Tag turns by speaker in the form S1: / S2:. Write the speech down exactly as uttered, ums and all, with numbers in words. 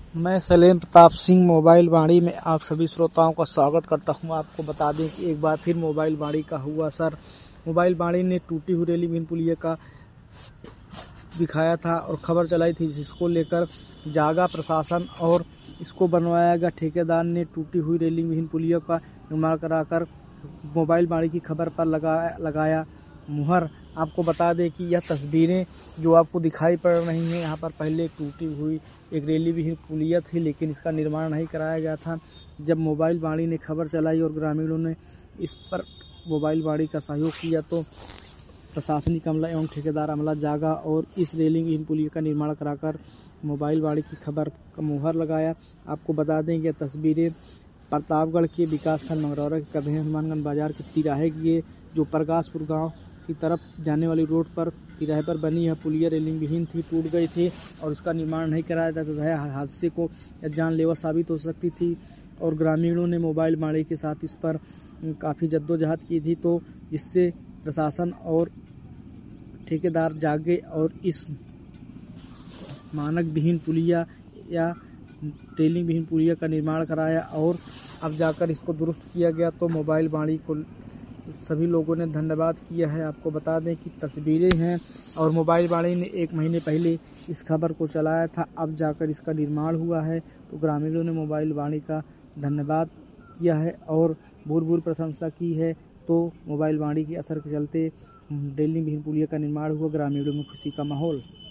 S1: मैं सलेम प्रताप सिंह मोबाइल वाणी में आप सभी श्रोताओं का स्वागत करता हूं। आपको बता दें कि एक बार फिर मोबाइल वाणी का हुआ असर। मोबाइल वाणी ने टूटी हुई रेलिंग विहीन पुलिया का दिखाया था और खबर चलाई थी, जिसको लेकर जागा प्रशासन और इसको बनवाया गया ठेकेदार ने टूटी हुई रेलिंग विहीन पुलिया का निर्माण कराकर मोबाइल वाणी की खबर पर लगाया लगाया मुहर। आपको बता दें कि यह तस्वीरें जो आपको दिखाई पड़ रही हैं, यहाँ पर पहले टूटी हुई एक रेलिंग विहीन पुलिया थी, लेकिन इसका निर्माण नहीं कराया गया था। जब मोबाइल वाणी ने खबर चलाई और ग्रामीणों ने इस पर मोबाइल वाणी का सहयोग किया, तो प्रशासनिक अमला एवं ठेकेदार अमला जागा और इस रेलिंग विहीन पुलिया का निर्माण कराकर मोबाइल वाणी की खबर का मुहर लगाया। आपको बता दें कि तस्वीरें प्रतापगढ़ के विकासखंड मंगरौरा के कभी हनुमानगंज बाजार के तिराहे की, जो प्रकाशपुर गांव की तरफ जाने वाली रोड पर तिराहे पर बनी यह पुलिया रेलिंग विहीन थी, टूट गई थी और उसका निर्माण नहीं कराया जाता था। हादसे को जानलेवा साबित हो सकती थी और ग्रामीणों ने मोबाइल वाणी के साथ इस पर काफ़ी जद्दोजहद की थी, तो जिससे प्रशासन और ठेकेदार जागे और इस मानक विहीन पुलिया या रेलिंग विहीन पुलिया का निर्माण कराया और अब जाकर इसको दुरुस्त किया गया। तो मोबाइल वाणी को सभी लोगों ने धन्यवाद किया है। आपको बता दें कि तस्वीरें हैं और मोबाइल वाणी ने एक महीने पहले इस खबर को चलाया था, अब जाकर इसका निर्माण हुआ है। तो ग्रामीणों ने मोबाइल वाणी का धन्यवाद किया है और भूर भूर प्रशंसा की है। तो मोबाइल वाणी के असर के चलते रेलिंग विहीन पुलिया का निर्माण हुआ, ग्रामीणों में खुशी का माहौल।